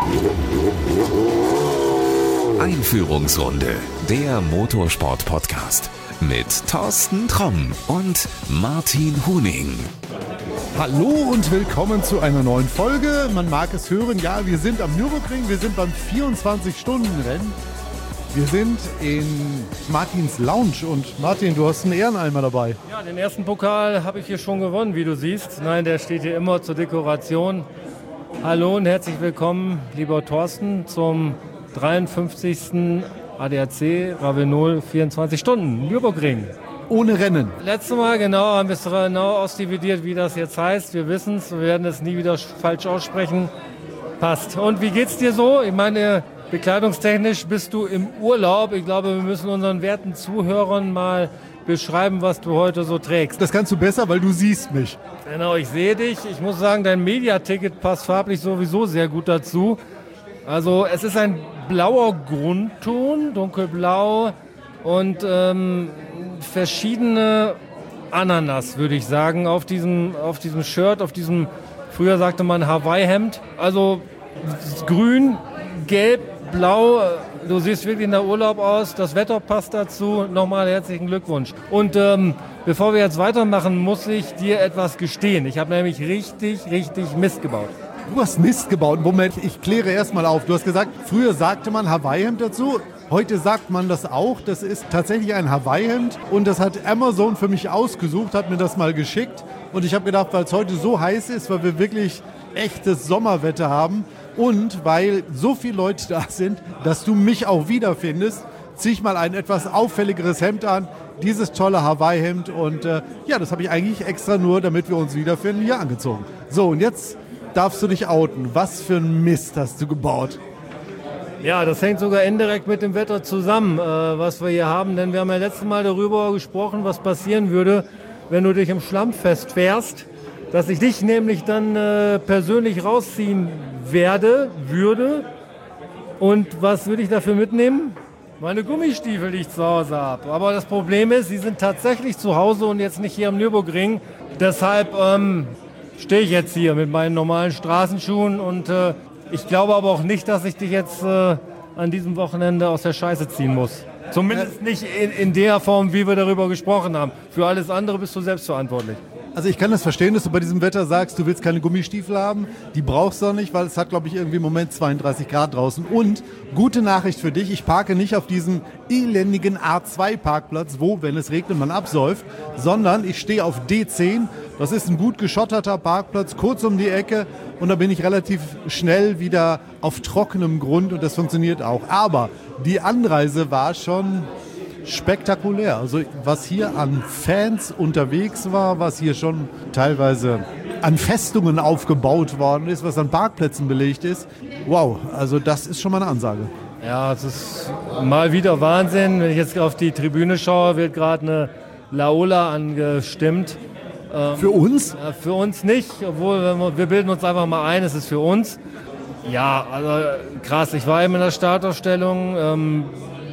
Einführungsrunde, der Motorsport-Podcast mit Thorsten Tromm und Martin Huning. Hallo und willkommen zu einer neuen Folge. Man mag es hören, ja, wir sind am Nürburgring, wir sind beim 24-Stunden-Rennen. Wir sind in Martins Lounge und Martin, du hast einen Ehreneimer dabei. Ja, den ersten Pokal habe ich hier schon gewonnen, wie du siehst. Nein, der steht hier immer zur Dekoration. Hallo und herzlich willkommen, lieber Thorsten, zum 53. ADAC Ravenol 24 Stunden Nürburgring. Ohne Rennen. Letztes Mal haben wir es genau ausdividiert, wie das jetzt heißt. Wir wissen es, wir werden es nie wieder falsch aussprechen. Passt. Und wie geht's dir so? Ich meine, bekleidungstechnisch bist du im Urlaub. Ich glaube, wir müssen unseren werten Zuhörern mal beschreiben, was du heute so trägst. Das kannst du besser, weil du siehst mich. Genau, ich sehe dich. Ich muss sagen, dein Mediaticket passt farblich sowieso sehr gut dazu. Also es ist ein blauer Grundton, dunkelblau und verschiedene Ananas, würde ich sagen, auf diesem Shirt, auf diesem, früher sagte man Hawaii-Hemd. Also grün, gelb, blau, du siehst wirklich in der Urlaub aus, das Wetter passt dazu. Nochmal herzlichen Glückwunsch. Und bevor wir jetzt weitermachen, muss ich dir etwas gestehen. Ich habe nämlich richtig Mist gebaut. Du hast Mist gebaut. Moment, ich kläre erstmal auf. Du hast gesagt, früher sagte man Hawaii-Hemd dazu. Heute sagt man das auch. Das ist tatsächlich ein Hawaii-Hemd. Und das hat Amazon für mich ausgesucht, hat mir das mal geschickt. Und ich habe gedacht, weil es heute so heiß ist, weil wir wirklich echtes Sommerwetter haben und weil so viele Leute da sind, dass du mich auch wiederfindest, zieh ich mal ein etwas auffälligeres Hemd an. Dieses tolle Hawaii-Hemd. Und das habe ich eigentlich extra nur, damit wir uns wiederfinden, hier angezogen. So, und jetzt darfst du dich outen. Was für ein Mist hast du gebaut? Ja, das hängt sogar indirekt mit dem Wetter zusammen, was wir hier haben. Denn wir haben ja letztes Mal darüber gesprochen, was passieren würde, wenn du dich im Schlamm festfährst. Dass ich dich nämlich dann persönlich rausziehen würde. Und was würde ich dafür mitnehmen? Meine Gummistiefel, die ich zu Hause habe. Aber das Problem ist, sie sind tatsächlich zu Hause und jetzt nicht hier am Nürburgring. Deshalb stehe ich jetzt hier mit meinen normalen Straßenschuhen und ich glaube aber auch nicht, dass ich dich jetzt an diesem Wochenende aus der Scheiße ziehen muss. Zumindest nicht in der Form, wie wir darüber gesprochen haben. Für alles andere bist du selbst verantwortlich. Also ich kann das verstehen, dass du bei diesem Wetter sagst, du willst keine Gummistiefel haben. Die brauchst du auch nicht, weil es hat, glaube ich, irgendwie im Moment 32 Grad draußen. Und gute Nachricht für dich, ich parke nicht auf diesem elendigen A2-Parkplatz, wo, wenn es regnet, man absäuft, sondern ich stehe auf D10. Das ist ein gut geschotterter Parkplatz, kurz um die Ecke. Und da bin ich relativ schnell wieder auf trockenem Grund und das funktioniert auch. Aber die Anreise war schon spektakulär. Also was hier an Fans unterwegs war, was hier schon teilweise an Festungen aufgebaut worden ist, was an Parkplätzen belegt ist. Wow, also das ist schon mal eine Ansage. Ja, es ist mal wieder Wahnsinn. Wenn ich jetzt auf die Tribüne schaue, wird gerade eine Laola angestimmt. Für uns? Ja, für uns nicht, obwohl wir bilden uns einfach mal ein, es ist für uns. Ja, also krass. Ich war eben in der Startaufstellung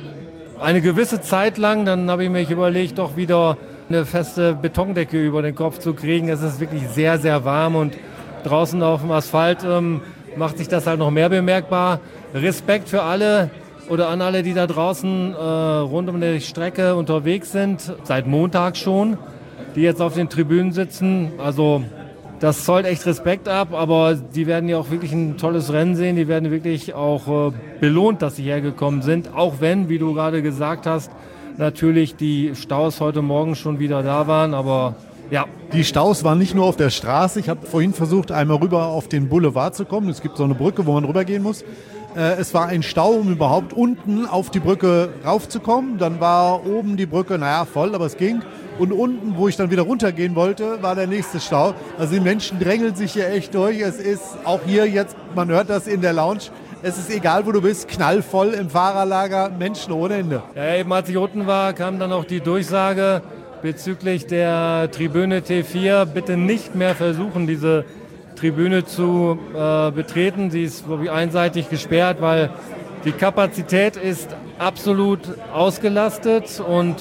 eine gewisse Zeit lang, dann habe ich mir überlegt, doch wieder eine feste Betondecke über den Kopf zu kriegen. Es ist wirklich sehr, sehr warm und draußen auf dem Asphalt macht sich das halt noch mehr bemerkbar. Respekt für alle oder an alle, die da draußen rund um die Strecke unterwegs sind, seit Montag schon, die jetzt auf den Tribünen sitzen. Also das zollt echt Respekt ab, aber die werden ja auch wirklich ein tolles Rennen sehen. Die werden wirklich auch belohnt, dass sie hergekommen sind. Auch wenn, wie du gerade gesagt hast, natürlich die Staus heute Morgen schon wieder da waren. Aber ja. Die Staus waren nicht nur auf der Straße. Ich habe vorhin versucht, einmal rüber auf den Boulevard zu kommen. Es gibt so eine Brücke, wo man rübergehen muss. Es war ein Stau, um überhaupt unten auf die Brücke raufzukommen. Dann war oben die Brücke, voll, aber es ging. Und unten, wo ich dann wieder runtergehen wollte, war der nächste Stau. Also die Menschen drängeln sich hier echt durch. Es ist auch hier jetzt, man hört das in der Lounge, es ist egal, wo du bist, knallvoll im Fahrerlager, Menschen ohne Ende. Ja, eben als ich unten war, kam dann auch die Durchsage bezüglich der Tribüne T4, bitte nicht mehr versuchen, diese Tribüne zu betreten. Sie ist, glaube ich, einseitig gesperrt, weil die Kapazität ist absolut ausgelastet und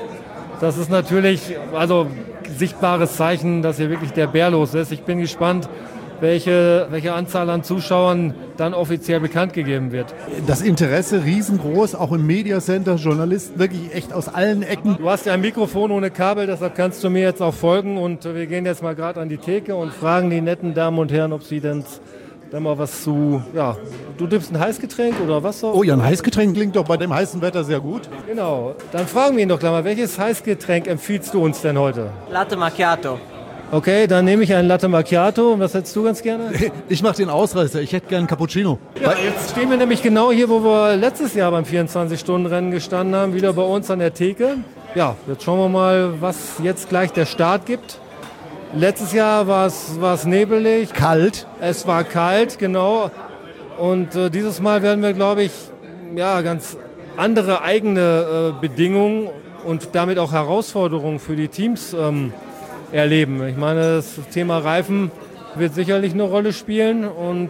das ist natürlich sichtbares Zeichen, dass hier wirklich der Bär los ist. Ich bin gespannt, welche Anzahl an Zuschauern dann offiziell bekannt gegeben wird. Das Interesse riesengroß, auch im Mediacenter, Journalisten wirklich echt aus allen Ecken. Du hast ja ein Mikrofon ohne Kabel, deshalb kannst du mir jetzt auch folgen und wir gehen jetzt mal gerade an die Theke und fragen die netten Damen und Herren, ob sie denn da mal was zu, ja, du nimmst ein Heißgetränk oder Wasser? Oh ja, ein Heißgetränk klingt doch bei dem heißen Wetter sehr gut. Genau, dann fragen wir ihn doch gleich mal, welches Heißgetränk empfiehlst du uns denn heute? Latte Macchiato. Okay, dann nehme ich einen Latte Macchiato. Was hättest du ganz gerne? Ich mache den Ausreißer, ich hätte gerne einen Cappuccino. Ja, jetzt stehen wir nämlich genau hier, wo wir letztes Jahr beim 24-Stunden-Rennen gestanden haben, wieder bei uns an der Theke. Ja, jetzt schauen wir mal, was jetzt gleich der Start gibt. Letztes Jahr war es nebelig. Kalt. Es war kalt, genau. Und dieses Mal werden wir, glaube ich, ja, ganz andere eigene Bedingungen und damit auch Herausforderungen für die Teams erleben. Ich meine, das Thema Reifen wird sicherlich eine Rolle spielen und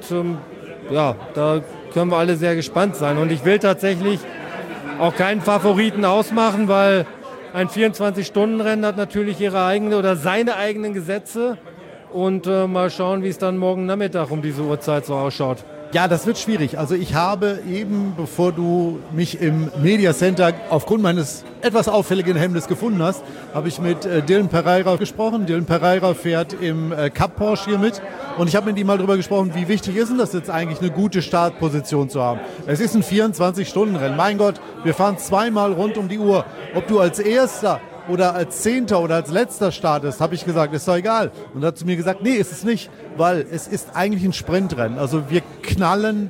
ja, da können wir alle sehr gespannt sein. Und ich will tatsächlich auch keinen Favoriten ausmachen, weil ein 24-Stunden-Rennen hat natürlich ihre eigene oder seine eigenen Gesetze und mal schauen, wie es dann morgen Nachmittag um diese Uhrzeit so ausschaut. Ja, das wird schwierig. Also ich habe eben, bevor du mich im Mediacenter aufgrund meines etwas auffälligen Hemdes gefunden hast, habe ich mit Dylan Pereira gesprochen. Dylan Pereira fährt im Cup Porsche hier mit und ich habe mit ihm mal darüber gesprochen, wie wichtig ist denn das jetzt eigentlich, eine gute Startposition zu haben. Es ist ein 24-Stunden-Rennen. Mein Gott, wir fahren zweimal rund um die Uhr. Ob du als Erster oder als Zehnter oder als Letzter startest, habe ich gesagt, ist doch egal. Und er hat zu mir gesagt, nee, ist es nicht, weil es ist eigentlich ein Sprintrennen. Also wir knallen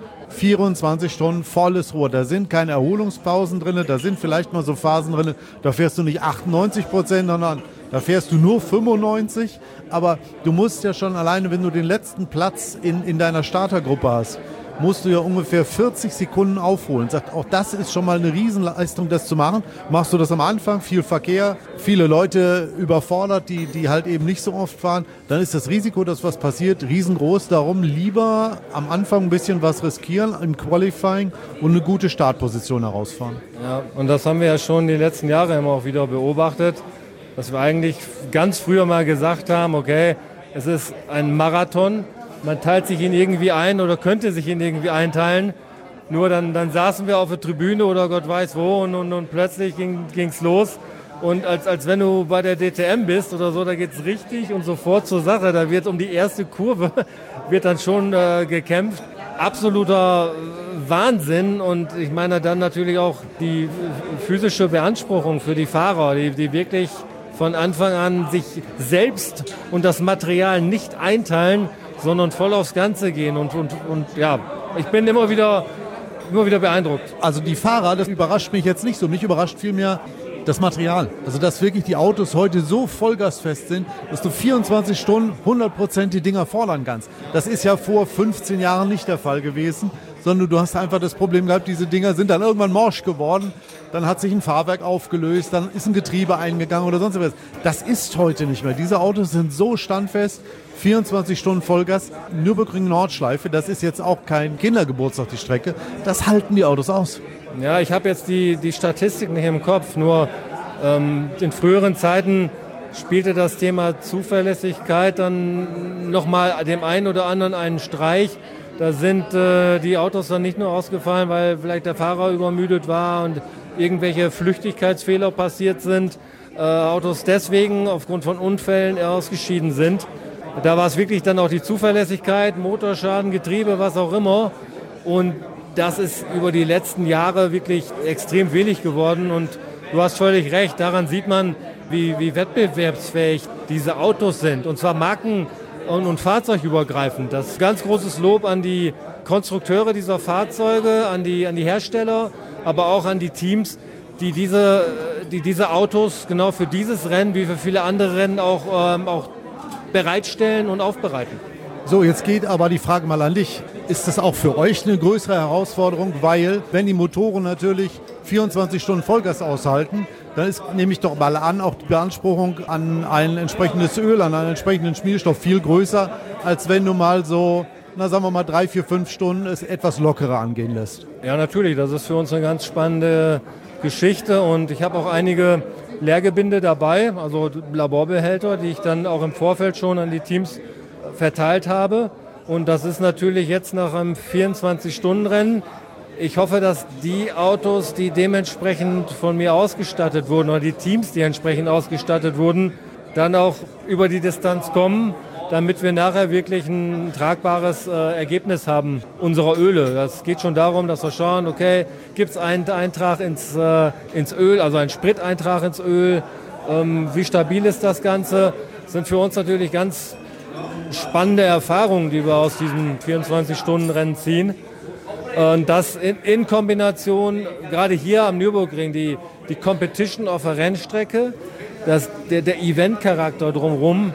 24 Stunden volles Rohr. Da sind keine Erholungspausen drin, da sind vielleicht mal so Phasen drin, da fährst du nicht 98%, sondern da fährst du nur 95%. Aber du musst ja schon alleine, wenn du den letzten Platz in deiner Startergruppe hast, musst du ja ungefähr 40 Sekunden aufholen. Sagt, auch das ist schon mal eine Riesenleistung, das zu machen. Machst du das am Anfang, viel Verkehr, viele Leute überfordert, die halt eben nicht so oft fahren, dann ist das Risiko, dass was passiert, riesengroß. Darum lieber am Anfang ein bisschen was riskieren im Qualifying und eine gute Startposition herausfahren. Ja, und das haben wir ja schon die letzten Jahre immer auch wieder beobachtet, dass wir eigentlich ganz früher mal gesagt haben, okay, es ist ein Marathon, man teilt sich ihn irgendwie ein oder könnte sich ihn irgendwie einteilen. Nur dann saßen wir auf der Tribüne oder Gott weiß wo und plötzlich ging's los. Und als wenn du bei der DTM bist oder so, da geht's richtig und sofort zur Sache. Da wird um die erste Kurve wird dann schon gekämpft. Absoluter Wahnsinn. Und ich meine dann natürlich auch die physische Beanspruchung für die Fahrer, die wirklich von Anfang an sich selbst und das Material nicht einteilen, sondern voll aufs Ganze gehen und ja, ich bin immer wieder beeindruckt. Also die Fahrer, das überrascht mich jetzt nicht so. Mich überrascht vielmehr das Material. Also dass wirklich die Autos heute so vollgasfest sind, dass du 24 Stunden 100% die Dinger fordern kannst. Das ist ja vor 15 Jahren nicht der Fall gewesen, sondern du hast einfach das Problem gehabt, diese Dinger sind dann irgendwann morsch geworden, dann hat sich ein Fahrwerk aufgelöst, dann ist ein Getriebe eingegangen oder sonst was. Das ist heute nicht mehr. Diese Autos sind so standfest, 24 Stunden Vollgas, Nürburgring-Nordschleife, das ist jetzt auch kein Kindergeburtstag, die Strecke. Das halten die Autos aus. Ja, ich habe jetzt die Statistik nicht im Kopf, nur in früheren Zeiten spielte das Thema Zuverlässigkeit dann nochmal dem einen oder anderen einen Streich. Da sind die Autos dann nicht nur ausgefallen, weil vielleicht der Fahrer übermüdet war und irgendwelche Flüchtigkeitsfehler passiert sind, Autos deswegen aufgrund von Unfällen ausgeschieden sind. Da war es wirklich dann auch die Zuverlässigkeit, Motorschaden, Getriebe, was auch immer. Und das ist über die letzten Jahre wirklich extrem wenig geworden. Und du hast völlig recht, daran sieht man, wie wettbewerbsfähig diese Autos sind. Und zwar marken- und fahrzeugübergreifend. Das ist ganz großes Lob an die Konstrukteure dieser Fahrzeuge, an die Hersteller, aber auch an die Teams, die diese Autos genau für dieses Rennen wie für viele andere Rennen auch bereitstellen und aufbereiten. So, jetzt geht aber die Frage mal an dich. Ist das auch für euch eine größere Herausforderung? Weil, wenn die Motoren natürlich 24 Stunden Vollgas aushalten, dann ist, nehme ich doch mal an, auch die Beanspruchung an ein entsprechendes Öl, an einen entsprechenden Schmierstoff viel größer, als wenn du mal so, sagen wir mal 3, 4, 5 Stunden es etwas lockerer angehen lässt. Ja, natürlich. Das ist für uns eine ganz spannende Geschichte und ich habe auch einige Leergebinde dabei, also Laborbehälter, die ich dann auch im Vorfeld schon an die Teams verteilt habe. Und das ist natürlich jetzt nach einem 24-Stunden-Rennen. Ich hoffe, dass die Autos, die dementsprechend von mir ausgestattet wurden, oder die Teams, die entsprechend ausgestattet wurden, dann auch über die Distanz kommen, damit wir nachher wirklich ein tragbares Ergebnis haben unserer Öle. Das geht schon darum, dass wir schauen, okay, gibt es einen Eintrag ins Öl, also einen Spriteintrag ins Öl, wie stabil ist das Ganze? Das sind für uns natürlich ganz spannende Erfahrungen, die wir aus diesem 24-Stunden-Rennen ziehen. Und das in Kombination, gerade hier am Nürburgring, die Competition auf der Rennstrecke, der Event-Charakter drumherum.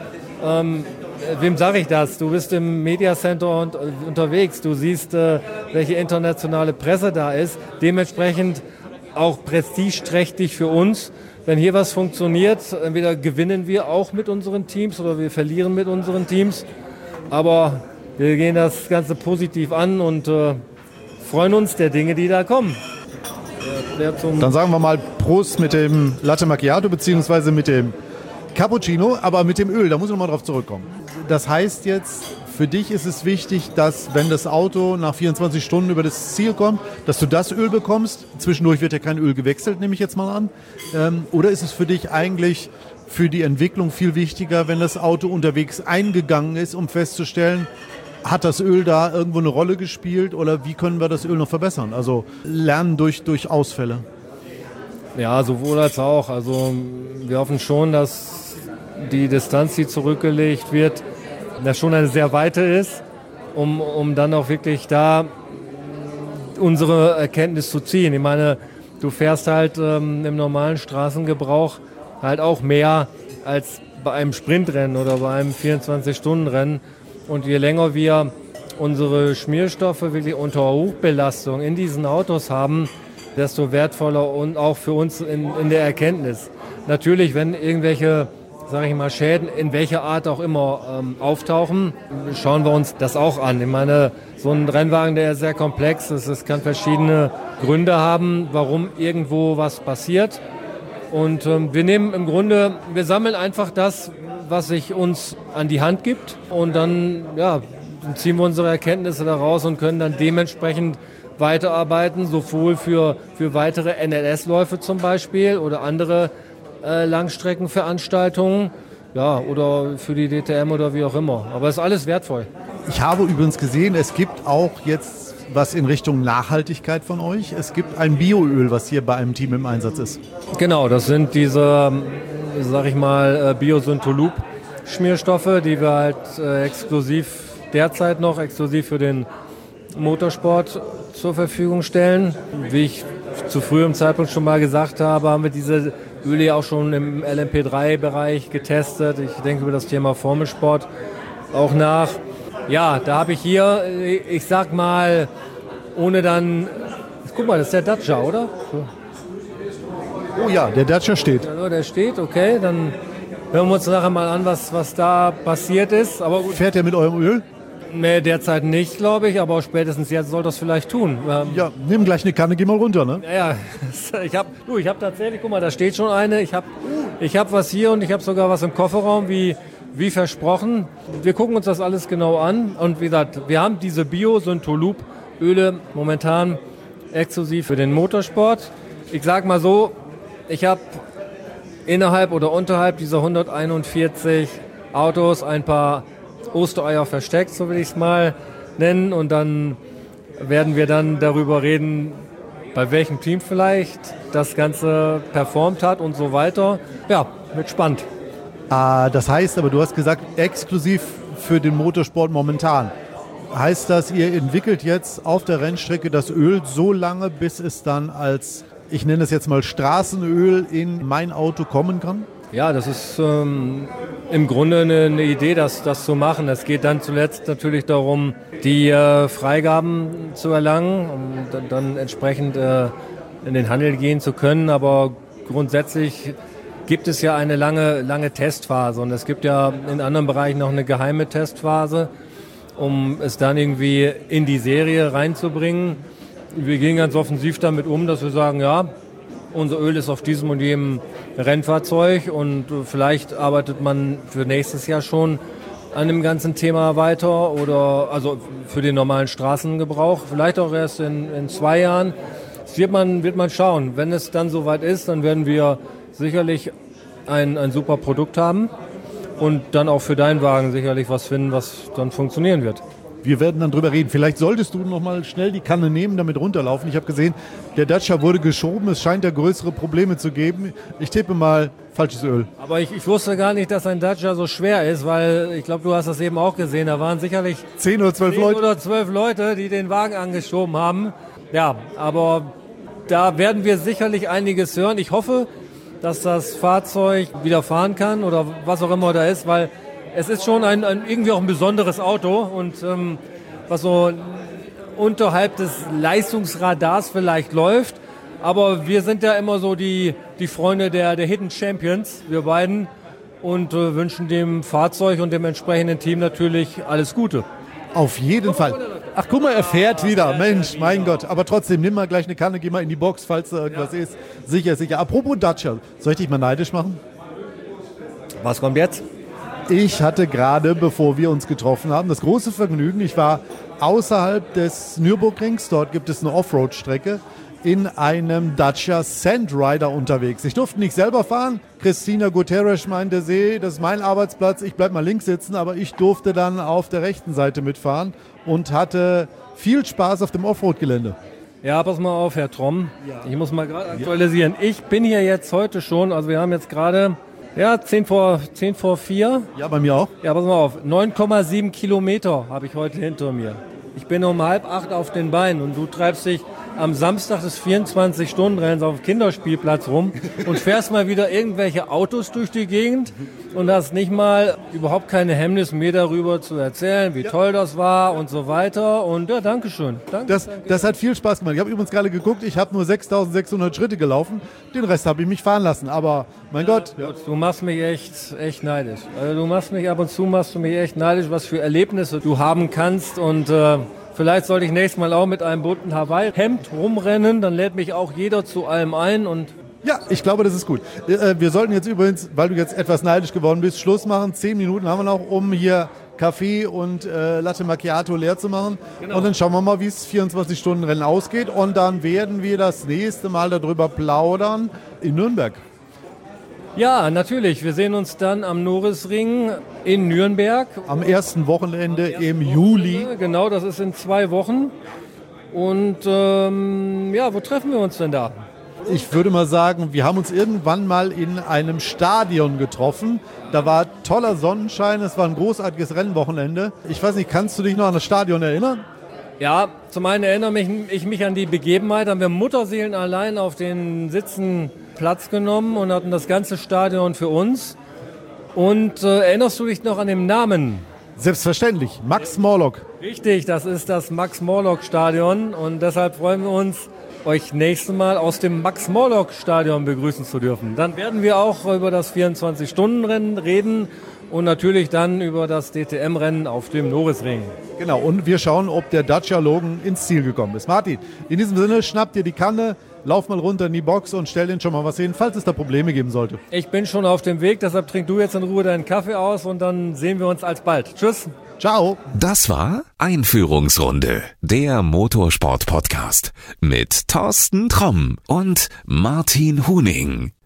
Wem sage ich das? Du bist im Media Center unterwegs, du siehst, welche internationale Presse da ist. Dementsprechend auch prestigeträchtig für uns. Wenn hier was funktioniert, entweder gewinnen wir auch mit unseren Teams oder wir verlieren mit unseren Teams. Aber wir gehen das Ganze positiv an und freuen uns der Dinge, die da kommen. Dann sagen wir mal Prost mit dem Latte Macchiato bzw. mit dem Cappuccino, aber mit dem Öl, da muss ich nochmal drauf zurückkommen. Das heißt jetzt, für dich ist es wichtig, dass wenn das Auto nach 24 Stunden über das Ziel kommt, dass du das Öl bekommst. Zwischendurch wird ja kein Öl gewechselt, nehme ich jetzt mal an. Oder ist es für dich eigentlich für die Entwicklung viel wichtiger, wenn das Auto unterwegs eingegangen ist, um festzustellen, hat das Öl da irgendwo eine Rolle gespielt oder wie können wir das Öl noch verbessern? Also lernen durch Ausfälle. Ja, sowohl als auch. Also wir hoffen schon, dass die Distanz, die zurückgelegt wird, das schon eine sehr weite ist, um dann auch wirklich da unsere Erkenntnis zu ziehen. Ich meine, du fährst halt im normalen Straßengebrauch halt auch mehr als bei einem Sprintrennen oder bei einem 24-Stunden-Rennen. Und je länger wir unsere Schmierstoffe wirklich unter Hochbelastung in diesen Autos haben, desto wertvoller und auch für uns in der Erkenntnis. Natürlich, wenn irgendwelche, sage ich mal, Schäden in welcher Art auch immer auftauchen, schauen wir uns das auch an. Ich meine, so ein Rennwagen, der ist sehr komplex. Es kann verschiedene Gründe haben, warum irgendwo was passiert. Und wir sammeln einfach das, was sich uns an die Hand gibt. Und dann ziehen wir unsere Erkenntnisse daraus und können dann dementsprechend weiterarbeiten, sowohl für weitere NLS-Läufe zum Beispiel oder andere Langstreckenveranstaltungen, ja, oder für die DTM oder wie auch immer. Aber es ist alles wertvoll. Ich habe übrigens gesehen, es gibt auch jetzt was in Richtung Nachhaltigkeit von euch. Es gibt ein Bioöl, was hier bei einem Team im Einsatz ist. Genau, das sind diese, sag ich mal, Biosyntolub-Schmierstoffe, die wir halt derzeit noch exklusiv für den Motorsport zur Verfügung stellen. Wie ich zu frühem Zeitpunkt schon mal gesagt habe, haben wir diese Öle auch schon im LMP3-Bereich getestet. Ich denke über das Thema Formelsport auch nach. Ja, da habe ich hier, ich sag mal, ohne dann, guck mal, das ist der Dacia, oder? So. Oh ja, der Dacia steht. Also der steht, okay, dann hören wir uns nachher mal an, was da passiert ist. Aber gut. Fährt er mit eurem Öl? Nee, derzeit nicht, glaube ich, aber spätestens jetzt soll das vielleicht tun. Ja, nimm gleich eine Kanne, geh mal runter, ne? Ja, ich hab tatsächlich, guck mal, da steht schon eine. Ich hab was hier und ich habe sogar was im Kofferraum, wie versprochen. Wir gucken uns das alles genau an und wie gesagt, wir haben diese Biosyntolub-Öle momentan exklusiv für den Motorsport. Ich sag mal so, ich habe innerhalb oder unterhalb dieser 141 Autos ein paar Ostereier versteckt, so will ich es mal nennen. Und dann werden wir dann darüber reden, bei welchem Team vielleicht das Ganze performt hat und so weiter. Ja, wird spannend. Das heißt aber, du hast gesagt, exklusiv für den Motorsport momentan. Heißt das, ihr entwickelt jetzt auf der Rennstrecke das Öl so lange, bis es dann als, ich nenne es jetzt mal Straßenöl, in mein Auto kommen kann? Ja, das ist im Grunde eine Idee, das zu machen. Es geht dann zuletzt natürlich darum, die Freigaben zu erlangen, um dann entsprechend in den Handel gehen zu können. Aber grundsätzlich gibt es ja eine lange Testphase und es gibt ja in anderen Bereichen noch eine geheime Testphase, um es dann irgendwie in die Serie reinzubringen. Wir gehen ganz offensiv damit um, dass wir sagen, ja, unser Öl ist auf diesem und jenem Rennfahrzeug und vielleicht arbeitet man für nächstes Jahr schon an dem ganzen Thema weiter oder also für den normalen Straßengebrauch, vielleicht auch erst in 2 Jahren. Das wird man schauen. Wenn es dann soweit ist, dann werden wir sicherlich ein super Produkt haben und dann auch für deinen Wagen sicherlich was finden, was dann funktionieren wird. Wir werden dann drüber reden. Vielleicht solltest du noch mal schnell die Kanne nehmen, damit runterlaufen. Ich habe gesehen, der Dacia wurde geschoben. Es scheint da größere Probleme zu geben. Ich tippe mal falsches Öl. Aber ich wusste gar nicht, dass ein Dacia so schwer ist, weil ich glaube, du hast das eben auch gesehen. Da waren sicherlich 10 oder 12 Leute, die den Wagen angeschoben haben. Ja, aber da werden wir sicherlich einiges hören. Ich hoffe, dass das Fahrzeug wieder fahren kann oder was auch immer da ist, weil es ist schon ein irgendwie auch ein besonderes Auto und was so unterhalb des Leistungsradars vielleicht läuft. Aber wir sind ja immer so die Freunde der Hidden Champions, wir beiden, und wünschen dem Fahrzeug und dem entsprechenden Team natürlich alles Gute. Auf jeden Fall. Ach, guck mal, er fährt wieder. Mensch, mein Gott. Aber trotzdem, nimm mal gleich eine Kanne, geh mal in die Box, falls da irgendwas ist. Sicher. Apropos Dacia, soll ich dich mal neidisch machen? Was kommt jetzt? Ich hatte gerade, bevor wir uns getroffen haben, das große Vergnügen, ich war außerhalb des Nürburgrings, dort gibt es eine Offroad-Strecke, in einem Dacia Sandrider unterwegs. Ich durfte nicht selber fahren. Christina Guterres meinte, das ist mein Arbeitsplatz, ich bleib mal links sitzen, aber ich durfte dann auf der rechten Seite mitfahren und hatte viel Spaß auf dem Offroad-Gelände. Ja, pass mal auf, Herr Tromm. Ja. Ich muss mal gerade aktualisieren. Ich bin hier jetzt heute schon, also wir haben jetzt gerade 10 vor 4. Ja, bei mir auch. Ja, pass mal auf. 9,7 Kilometer habe ich heute hinter mir. Ich bin um 7:30 auf den Beinen und du treibst dich am Samstag des 24-Stunden-Rennens auf dem Kinderspielplatz rum und fährst mal wieder irgendwelche Autos durch die Gegend und hast nicht mal überhaupt keine Hemmnis, mir darüber zu erzählen, wie toll das war und so weiter. Und ja, Dankeschön. Das hat viel Spaß gemacht. Ich habe übrigens gerade geguckt, ich habe nur 6.600 Schritte gelaufen. Den Rest habe ich mich fahren lassen. Aber mein Gott. Ja. Du machst mich echt neidisch. Also ab und zu machst du mich echt neidisch, was für Erlebnisse du haben kannst. Und vielleicht sollte ich nächstes Mal auch mit einem bunten Hawaii-Hemd rumrennen. Dann lädt mich auch jeder zu allem ein. Und ja, ich glaube, das ist gut. Wir sollten jetzt übrigens, weil du jetzt etwas neidisch geworden bist, Schluss machen. 10 Minuten haben wir noch, um hier Kaffee und Latte Macchiato leer zu machen. Genau. Und dann schauen wir mal, wie es 24-Stunden-Rennen ausgeht. Und dann werden wir das nächste Mal darüber plaudern in Nürnberg. Ja, natürlich. Wir sehen uns dann am Norrisring in Nürnberg. Am ersten Wochenende im Juli. Genau, das ist in 2 Wochen. Und wo treffen wir uns denn da? Ich würde mal sagen, wir haben uns irgendwann mal in einem Stadion getroffen. Da war toller Sonnenschein, es war ein großartiges Rennwochenende. Ich weiß nicht, kannst du dich noch an das Stadion erinnern? Ja, zum einen erinnere ich mich an die Begebenheit. Haben wir Mutterseelen allein auf den Sitzen Platz genommen und hatten das ganze Stadion für uns. Und erinnerst du dich noch an den Namen? Selbstverständlich, Max Morlock. Richtig, das ist das Max-Morlock-Stadion und deshalb freuen wir uns, euch nächstes Mal aus dem Max-Morlock-Stadion begrüßen zu dürfen. Dann werden wir auch über das 24-Stunden-Rennen reden und natürlich dann über das DTM-Rennen auf dem Norrisring. Genau, und wir schauen, ob der Dacia Logan ins Ziel gekommen ist. Martin, in diesem Sinne, schnapp dir die Kanne, lauf mal runter in die Box und stell den schon mal was hin, falls es da Probleme geben sollte. Ich bin schon auf dem Weg, deshalb trink du jetzt in Ruhe deinen Kaffee aus und dann sehen wir uns alsbald. Tschüss. Ciao. Das war Einführungsrunde, der Motorsport-Podcast mit Thorsten Tromm und Martin Huning.